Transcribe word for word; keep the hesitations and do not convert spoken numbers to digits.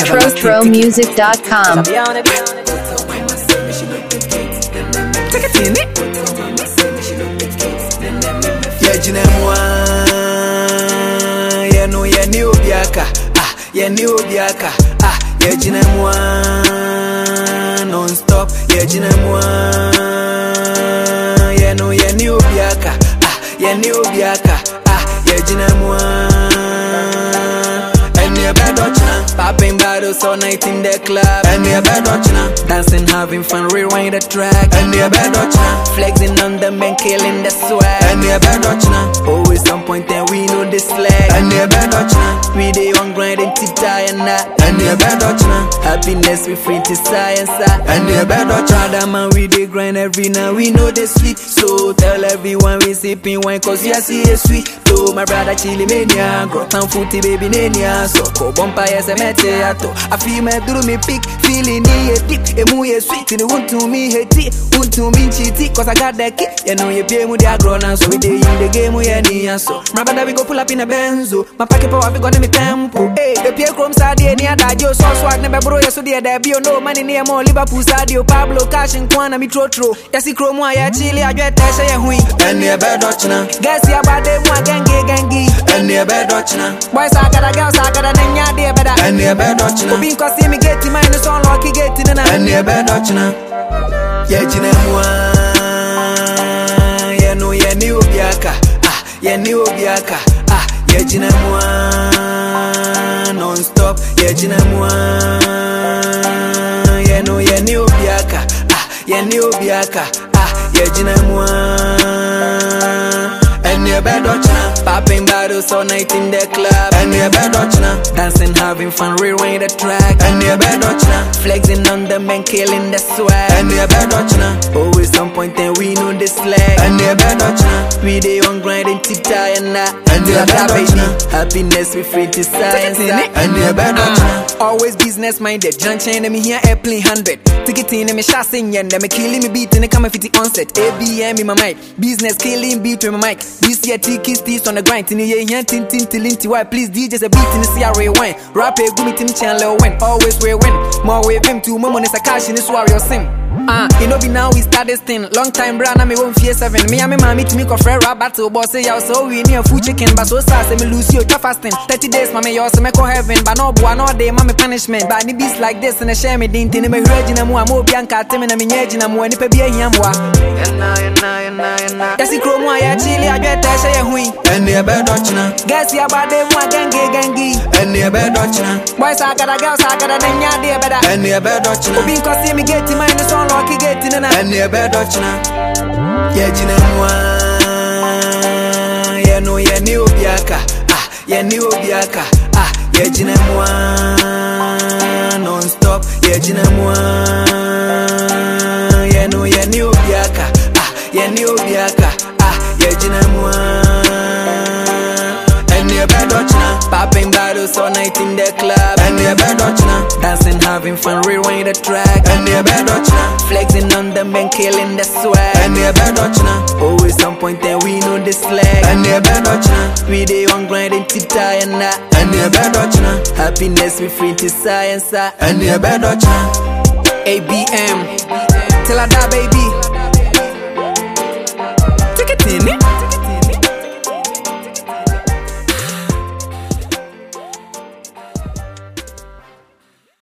Tro Tro Music dot com. Yeah, no, yeah, new biaka. Ah, yeah, new biaka. Ah, yeah, Jinamwa. Non stop, yeah, Jinamwa. Yeah, no, yeah, new biaka. Ah, yeah, new biaka. Ah, yeah, Jinamwa. And yeah, bad watching. Popping bottles all night in the club. And yeah, bad watching. Dancing, having fun, rewind the track. And yeah, bad watching. Flexing on them and killing the swag. And yeah, bad watching. Always some point and we know this slag. And yeah, bad watching. We dey on grind and tip tie and that. And yeah, bad watching. Happiness we free to science. And yeah, bad watching. That man we dey grind every night. We know the sweet. So tell everyone we sipping wine cause yes he is sweet. To my brother chili mania. Grot and footy baby nania. So ko bumpa yes I met ato. I feel me through me pick. Feeling it deep. Emu ye sweet. And it won't to me hate won't to me cheaty. Cause I got that kick. You know you pay me the grown and so we dey in the game we any and so. My brother we go pull up in a benzo. My pocket power we gonna me tempo. Hey, the Pierre Chrome side near that Joe so swag never bro so there there be no money near more Liverpool Sadio Pablo Cash and Kwana me tro tro. Yes Chrome wa ya chili I get that say hui. And near bed watching. Guess ya about them one gangi gangi. And near bed watching. Boys I got a girls I got a nanya there better. And near bed watching. Being cause see me get to mine so long he get in and near bed watching. Yeah, Jinamwa. Yeah, no, yeah, new biaka. Ah, yeah, new biaka. Ah, yeah, Jinamwa. Non stop, yeah, Jinamwa. Yeah, no, yeah, new biaka. Ah, yeah, new biaka. Ah, yeah, Jinamwa. And yeah, bad watching. Popping bottles all night in the club. And yeah, bad watching. Dancing, having fun, rewind the track. And yeah, bad watching. Flexing on them and killing the swag. And yeah, bad watching. Always some point and we know this slag. And yeah, bad watching. We dey on grind and tip tie and that. And yeah, bad watching. Happiness we free to science. And yeah, bad watching. Always business minded. John chain me here airplane hundred. Ticketing me shasing yen. Them me killing me beat and they come fifty onset. A B M in my mic. Business killing beat with my mic. This year Tiki sticks on the grind. Tini ye hen tin tin tilinti. Why please D J's a beat in the C R A wine. Rap a gumi tin channel win. Always we win. More with him too. Mama is a cash in this warrior sim. Ah, uh, you know be now we start this thing. Long time brand na me won't fear seven. Me and me mommy to me go for rap battle. Boss say y'all so we need a food chicken. But so sad say me lose you tough fasting. Thirty days mommy y'all say me go heaven. But no boy no day mommy punishment. But ni beats like this and a share me din tin me hurry na mu amo bianca teme na me nyeji na mu ani pe bia hia mwa. Yana yana yana yana. Yasi kromo ya chili a get that say hui. And the bed watching. Guess ya about them one gangi gangi. And the bed watching. Boys I got a girls I got a nanya there better. And the bed watching. Obi cause see me get to mine so lucky get in and and yeah bad watching. Yeah Jinamwa. Yeah no yeah new biaka. Ah yeah new biaka. Ah yeah Jinamwa. Non stop yeah Jinamwa. Yeah no yeah new biaka. Ah yeah new biaka. Ah yeah Jinamwa. And yeah bad watching. Popping bottles all night in the club. And yeah bad watching. Dancing, having fun, rewind the track. And yeah bad watching. Flexing on them and killing the swag. And yeah bad watching. Always some point and we know this slag. And yeah bad watching. We dey on grind and tip tie and that. And yeah bad watching. Happiness we free to science. And yeah bad watching. A B M. Till I die baby. Take it in it.